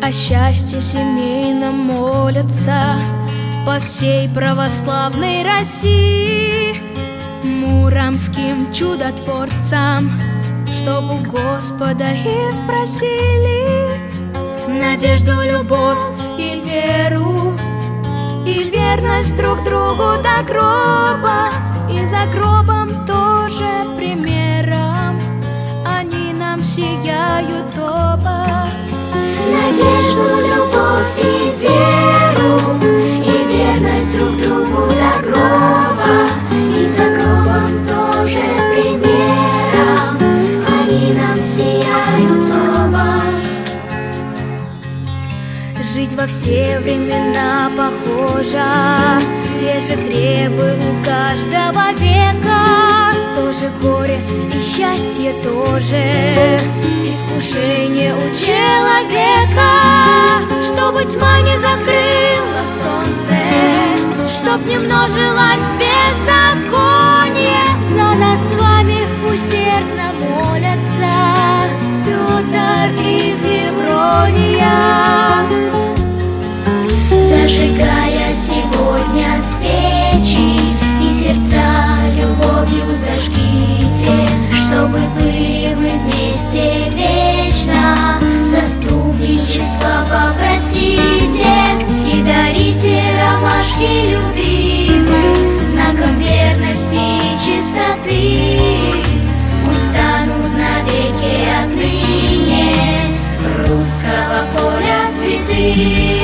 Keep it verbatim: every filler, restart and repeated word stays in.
О счастье семейном молятся по всей православной России, муромским чудотворцам, чтоб у Господа и спросили надежду, любовь и веру, и верность друг другу до гроба, и за гробом тоже примером они нам сияют оба. Надежду, любовь и веру, и верность друг другу до гроба, и за гробом тоже примером они нам сияют оба. Жизнь во все времена похожа, те же требы у каждого века, тоже горе и счастье тоже, искушение у человека, чтобы тьма не закрыла солнце, чтоб не множилось беззаконие. За нас с вами усердно молятся Петр и Феврония. Зажигая сегодня свечи и сердца любовью зажгите, чтобы были вы вместе вечно. Заступничество попросите и дарите ромашки любимым, знаком верности и чистоты. Пусть станут навеки отныне русского поля цветы.